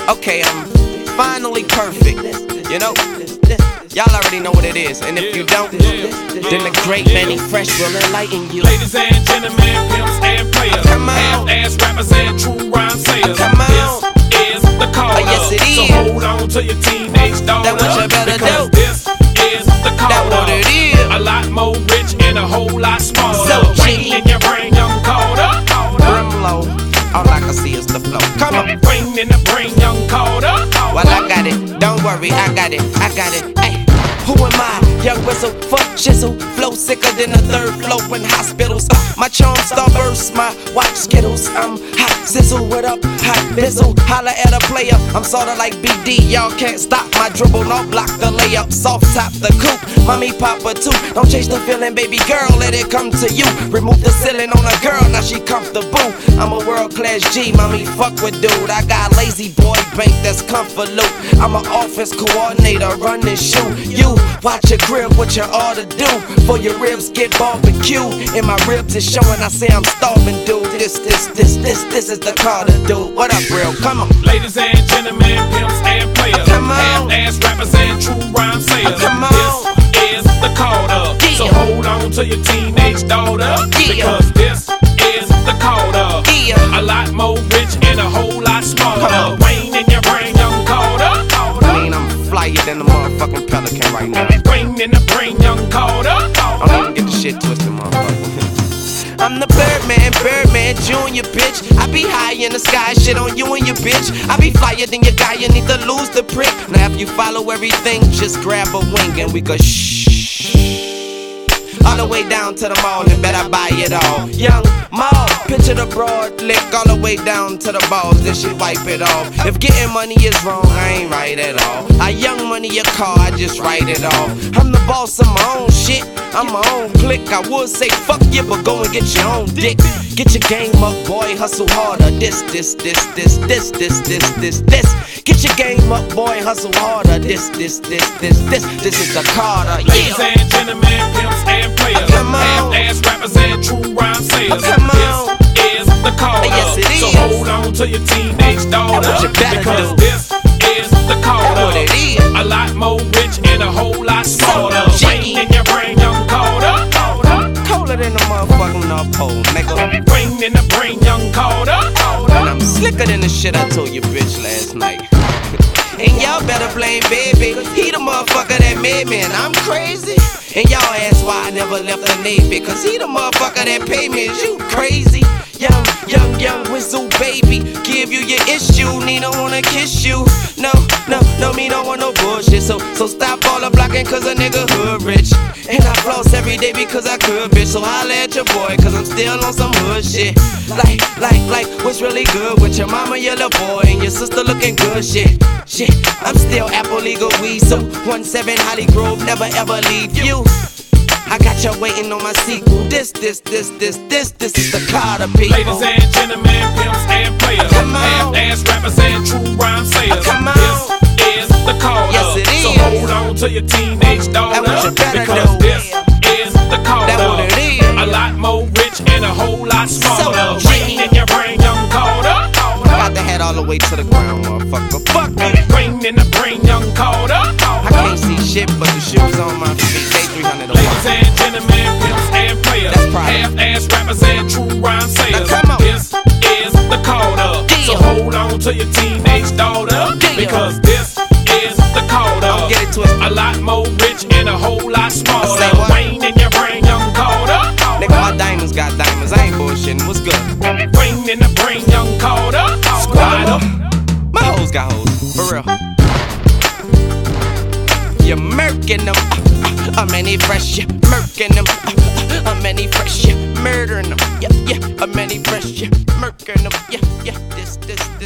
Okay, I'm finally perfect, you know? Y'all already know what it is, and if you don't, then the great Mannie Fresh will enlighten you. Ladies and gentlemen, pimps and players, come on, half-ass rappers and true rhyme sayers. Come on, this is the call up. Yes it is. So hold on to your teenage daughter. That's what you better because do. This is the call That's what it is. A lot more rich and a whole lot smaller. So Rain in your brain, young Carter. Brimlow, all I can see is the flow. Come on, Rain in the brain, young Carter. well I got it. Don't worry, I got it. I got it. Ay. Who am I? Young whistle, fuck shizzle, flow sicker than a third flow in hospitals. My charm starburst, my watch skittles. I'm hot sizzle, what up? Hot bizzle, holla at a player. I'm sorta like BD, y'all can't stop my dribble, no block the layup, soft top the coupe. Mommy papa too, don't chase the feeling, baby girl, let it come to you. Remove the ceiling on a girl, now she comfortable. I'm a world class G, mommy fuck with dude. I got lazy boy bank that's comfort loot. I'm an offense coordinator, run this shoe. You watch your grip, what you ought to do. For your ribs get barbecue. And my ribs is showing, I say I'm starving, dude. This is the Carter, dude. What up, real? Come on. Ladies and gentlemen, pimps and players, come on, half-ass rappers and true rhyme sayers. Come on. This is the Carter. Yeah. So hold on to your teenage daughter. Yeah. Because this is the Carter. Yeah. A lot more rich and a whole lot smaller. Rain in your brain, young Carter. I mean, I'm flyer than the motherfucking Pelican right now. Rain in the brain, young Carter. I don't even get the shit twisted, motherfucker. I'm the Birdman Junior, bitch. I be high in the sky, shit on you and your bitch. I be flyer than your guy, you need to lose the prick. Now if you follow everything, just grab a wing and we go shh. All the way down to the mall and bet I buy it all. Young Mall, picture the broad lick all the way down to the balls, then she wipe it off. If getting money is wrong, I ain't right at all. I young money your car, I just write it off. I'm the boss of my own shit, I'm my own clique. I would say fuck you, but go and get your own dick. Get your game up, boy, hustle harder. This. Get your game up, boy, hustle harder. This is the Carter. Ladies and gentlemen, pimps and players, come on, half-ass rappers and true rhyme sayers. Come on. This is the Carter. Yes it is. So hold on to your teenage daughter. That's what you better because do. this is the Carter. That's what it is. A lot more rich and a whole lot smaller. So Rain in your brain, young Carter. Colder than the motherfucking North Pole, nigga. Rain in the brain, young Carter. And I'm slicker than the shit I told your bitch last night. And y'all better blame baby. He the motherfucker that made me, and I'm crazy. And y'all ask why I never left the Navy, cause he the motherfucker that paid me. Is you crazy? Young whistle baby, give you your issue. Nina wanna kiss you. No, me don't want no bullshit. So stop all the blocking, cause a nigga hood rich. And I floss every day because I could, bitch. So holla at your boy, cause I'm still on some hood shit. Like, what's really good with your mama, your little boy, and your sister looking good, shit. I'm still Apple legal weed, so 17 Holly Grove, never ever leave you. I got you waiting on my sequel. This is the Carter, people. Ladies and gentlemen, pimps and players, come on, half-ass rappers and true rhyme sayers. Come on. This is the Carter. Yes it is. So hold on to your teenage daughter. That's what you better because do. this is the Carter. That's what it is. A lot more rich and a whole lot smaller. So Rain in your brain, young Carter. Got the head all the way to the ground, motherfucker. Fuck me. Rain in the brain, young Carter. I can't see shit but the shoes on my feet. They 300 a Ladies and gentlemen, pimps and players, That's private. half-ass rappers and true rhyme sayers. Now come on. This is the Carter. So hold on to your teenage daughter. Because this is the Carter. Don't get it twisted. A lot more rich and a whole lot smaller. Say what? Rain in your brain, young Carter. Nigga, my diamonds got diamonds. I ain't bullshitting. What's good? Rain in the brain, young Carter. Squad up. My hoes got hoes. For real. You're murking them. Mannie Fresh, yeah, murking them. Mannie Fresh, yeah, murdering them. Yeah, Mannie Fresh, yeah, murking them. Yeah, this.